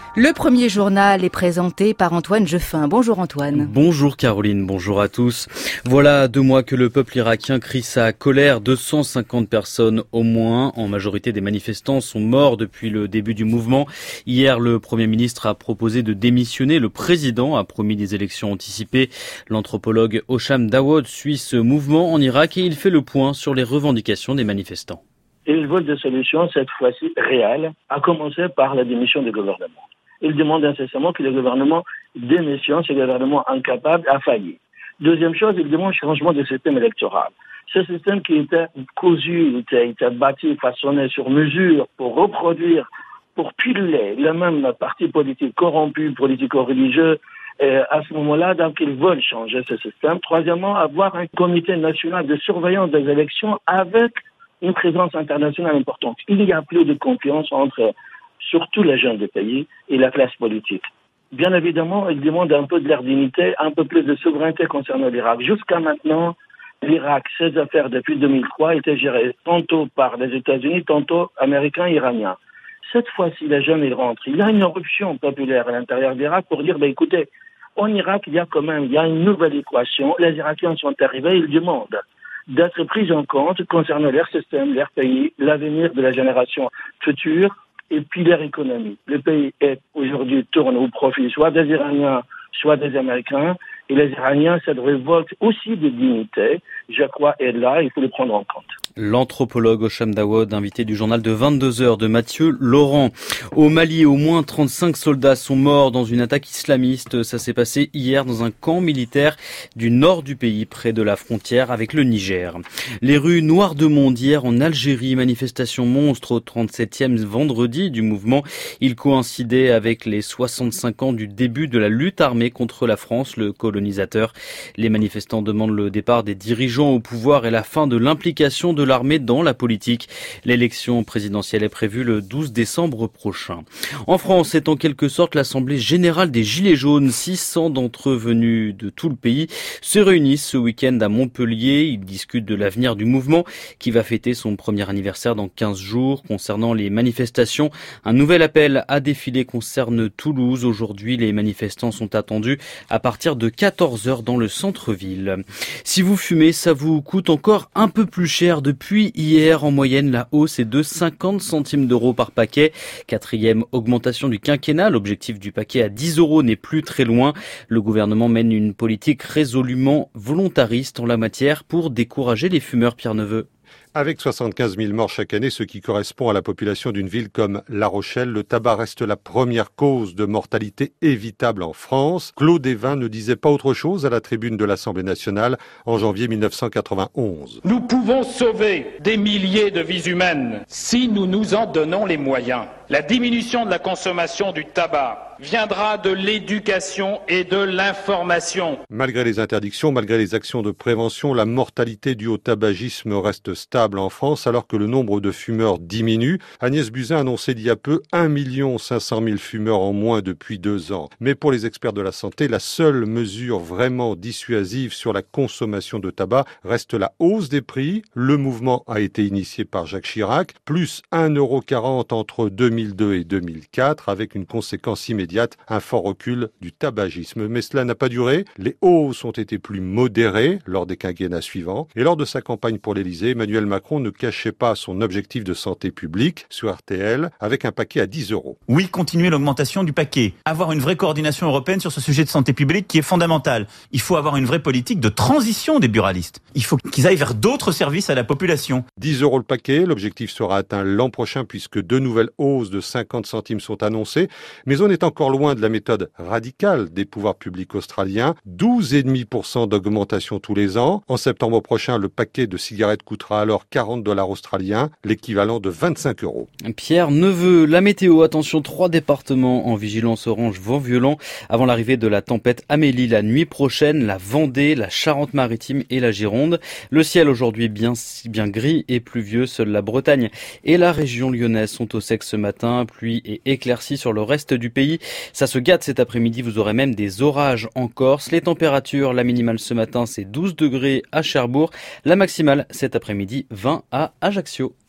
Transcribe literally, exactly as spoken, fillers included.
Le premier journal est présenté par Antoine Jeffin. Bonjour Antoine. Bonjour Caroline, bonjour à tous. Voilà deux mois que le peuple irakien crie sa colère. deux cent cinquante personnes au moins, en majorité des manifestants, sont morts depuis le début du mouvement. Hier, le Premier ministre a proposé de démissionner. Le président a promis des élections anticipées. L'anthropologue Hosham Dawood suit ce mouvement en Irak et il fait le point sur les revendications des manifestants. Ils veulent des solutions, cette fois-ci réelles, à commencer par la démission du gouvernement. Ils demandent incessamment que le gouvernement démissionne, ce gouvernement incapable a failli. Deuxième chose, ils demandent changement du système électoral. Ce système qui était cousu, était, était bâti, façonné sur mesure pour reproduire, pour piluler les mêmes partis politiques corrompus, politico-religieux. Et à ce moment-là, donc, ils veulent changer ce système. Troisièmement, avoir un comité national de surveillance des élections avec une présence internationale importante. Il n'y a plus de confiance entre surtout les jeunes du pays et la classe politique. Bien évidemment, ils demandent un peu de leur dignité, un peu plus de souveraineté concernant l'Irak. Jusqu'à maintenant, l'Irak, ses affaires depuis deux mille trois étaient gérées tantôt par les États-Unis, tantôt américains et iraniens. Cette fois-ci, les jeunes, ils rentrent. Il y a une éruption populaire à l'intérieur de l'Irak pour dire, ben, écoutez, en Irak, il y a quand même, il y a une nouvelle équation. Les Irakiens sont arrivés, ils demandent d'être pris en compte concernant leur système, leur pays, l'avenir de la génération future, et puis leur économie. Le pays est aujourd'hui tourne au profit soit des Iraniens, soit des Américains. Et les Iraniens, cette révolte aussi de dignité, je crois, est là, il faut le prendre en compte. L'anthropologue Hosham Dawood, invité du journal de vingt-deux heures de Mathieu Laurent. Au Mali, au moins trente-cinq soldats sont morts dans une attaque islamiste. Ça s'est passé hier dans un camp militaire du nord du pays, près de la frontière avec le Niger. Les rues noires de monde hier en Algérie, manifestation monstre au trente-septième vendredi du mouvement. Il coïncidait avec les soixante-cinq ans du début de la lutte armée contre la France, le colonisateur. Les manifestants demandent le départ des dirigeants au pouvoir et la fin de l'implication de l'armée dans la politique. L'élection présidentielle est prévue le douze décembre prochain. En France, c'est en quelque sorte l'Assemblée générale des Gilets jaunes. six cents d'entre eux venus de tout le pays se réunissent ce week-end à Montpellier. Ils discutent de l'avenir du mouvement qui va fêter son premier anniversaire dans quinze jours. Concernant les manifestations, un nouvel appel à défiler concerne Toulouse. Aujourd'hui, les manifestants sont attendus à partir de quatorze heures dans le centre-ville. Si vous fumez, ça vous coûte encore un peu plus cher. Depuis hier, en moyenne, la hausse est de cinquante centimes d'euros par paquet. Quatrième augmentation du quinquennat. L'objectif du paquet à dix euros n'est plus très loin. Le gouvernement mène une politique résolument volontariste en la matière pour décourager les fumeurs. Pierre Neveu. Avec soixante-quinze mille morts chaque année, ce qui correspond à la population d'une ville comme La Rochelle, le tabac reste la première cause de mortalité évitable en France. Claude Évin ne disait pas autre chose à la tribune de l'Assemblée nationale en janvier mille neuf cent quatre-vingt-onze. Nous pouvons sauver des milliers de vies humaines si nous nous en donnons les moyens. La diminution de la consommation du tabac viendra de l'éducation et de l'information. Malgré les interdictions, malgré les actions de prévention, la mortalité due au tabagisme reste stable en France alors que le nombre de fumeurs diminue. Agnès Buzyn annonçait il y a peu un million cinq cent mille fumeurs en moins depuis deux ans. Mais pour les experts de la santé, la seule mesure vraiment dissuasive sur la consommation de tabac reste la hausse des prix. Le mouvement a été initié par Jacques Chirac, plus un euro quarante entre deux mille deux et deux mille quatre, avec une conséquence immédiate, un fort recul du tabagisme. Mais cela n'a pas duré. Les hausses ont été plus modérées lors des quinquennats suivants. Et lors de sa campagne pour l'Élysée, Emmanuel Macron ne cachait pas son objectif de santé publique sur R T L avec un paquet à dix euros. Oui, continuer l'augmentation du paquet. Avoir une vraie coordination européenne sur ce sujet de santé publique qui est fondamental. Il faut avoir une vraie politique de transition des buralistes. Il faut qu'ils aillent vers d'autres services à la population. dix euros le paquet. L'objectif sera atteint l'an prochain puisque deux nouvelles hausses de cinquante centimes sont annoncées. Mais on est encore loin de la méthode radicale des pouvoirs publics australiens. douze virgule cinq pour cent d'augmentation tous les ans. En septembre prochain, le paquet de cigarettes coûtera alors quarante dollars australiens, l'équivalent de vingt-cinq euros. Pierre Neveu, la météo, attention, trois départements en vigilance orange vent violent avant l'arrivée de la tempête Amélie la nuit prochaine, la Vendée, la Charente-Maritime et la Gironde. Le ciel aujourd'hui bien, bien gris et pluvieux, seule la Bretagne et la région lyonnaise sont au sec ce matin, pluie et éclaircies sur le reste du pays. Ça se gâte cet après-midi, vous aurez même des orages en Corse. Les températures, la minimale ce matin c'est douze degrés à Cherbourg, la maximale cet après-midi vingt à Ajaccio.